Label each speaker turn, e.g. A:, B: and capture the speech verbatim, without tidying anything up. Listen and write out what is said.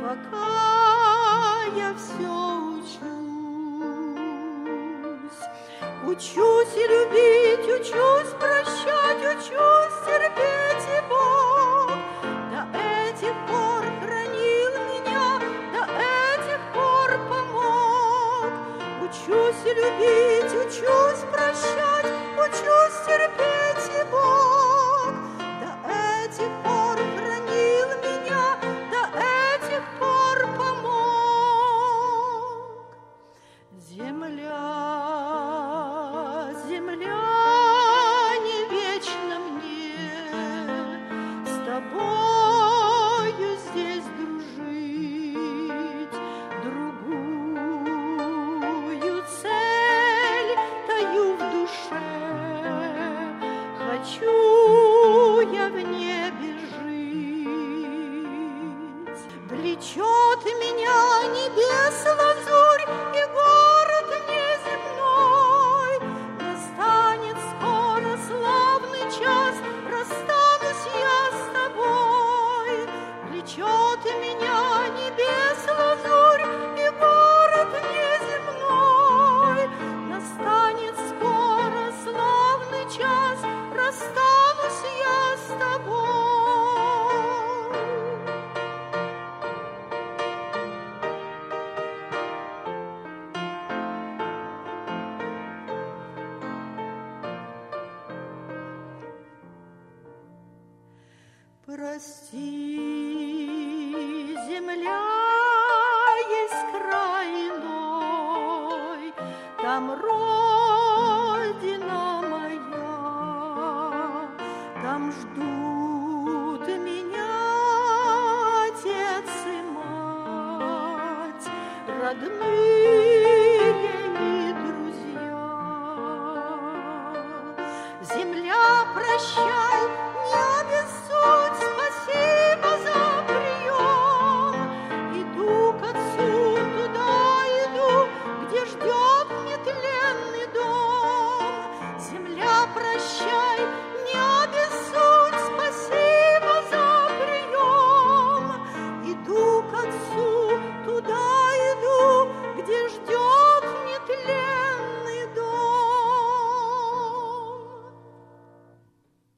A: пока я все учусь. Учусь и любить, учусь прощать, учусь терпеть, и Бог до этих пор хранил меня, до этих пор помог. Учусь и любить, учусь прощать, учусь терпеть, и Бог до этих пор хранил меня, до этих пор помог. Земля, земля, не вечно мне с тобою здесь дружить. Другую цель таю в душе, хочу я в небе жить. Влечет меня небес лазурь и город неземной. Настанет скоро славный час, расстанусь я с тобой. Влечет меня небес лазурь и город неземной. Настанет скоро славный час, расстанусь я с тобой. Прости, земля, есть край иной, там родина моя, там ждут меня отец и мать, родные